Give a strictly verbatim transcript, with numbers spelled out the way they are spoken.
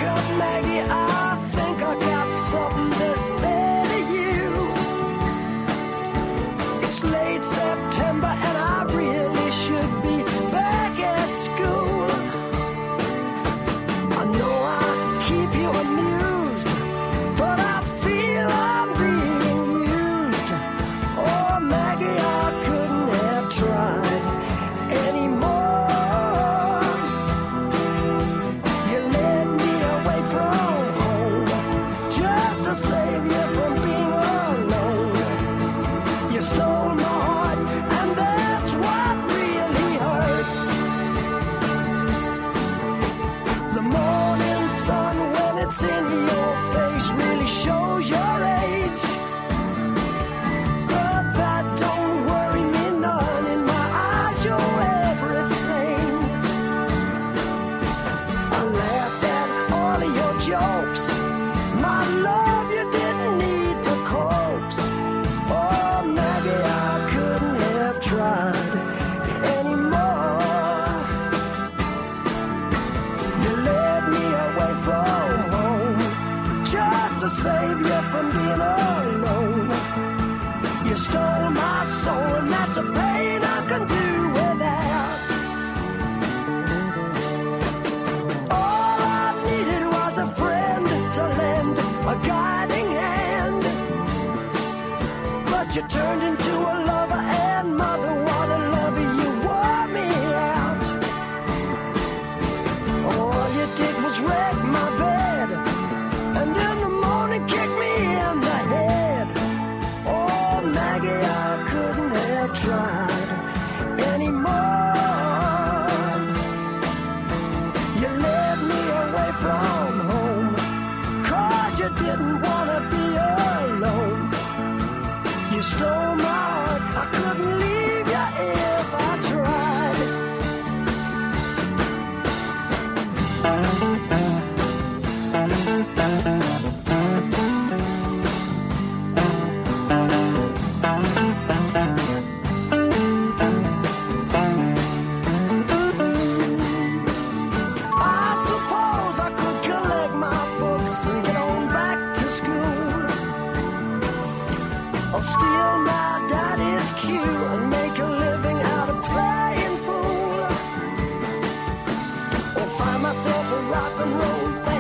up, Maggie, I think I got something to say to you. It's late September and I really should be back at school. I know I keep you amused, but I feel I'm being used. Oh, Maggie, I couldn't have tried anymore. You led me away from home just to save you from being alone. You stole my heart, and that's what really hurts. The morning sun, when it's in your face, really shows your age. But that don't worry me none. In my eyes, you're everything. I laughed at all of your jokes. My love, you didn't need to coax. Oh, Maggie, I couldn't have tried anymore. You led me away from home just to save you from being alone. You stole my soul, and that's a pain I can do without. All I needed was a friend to lend a guiding hand. But you turned into a lover, and mother, what a lover, you wore me out. All you did was wreck my bed, and in the morning kick me in the head. Oh, Maggie, I couldn't have tried anymore. You led me away from home, 'cause you didn't want to be alone. You stole my heart, I couldn't leave you if I tried. I suppose I could collect my books and get on back to school, or steal my daddy's cue and make a living out of playing pool, or find myself a rock and roll band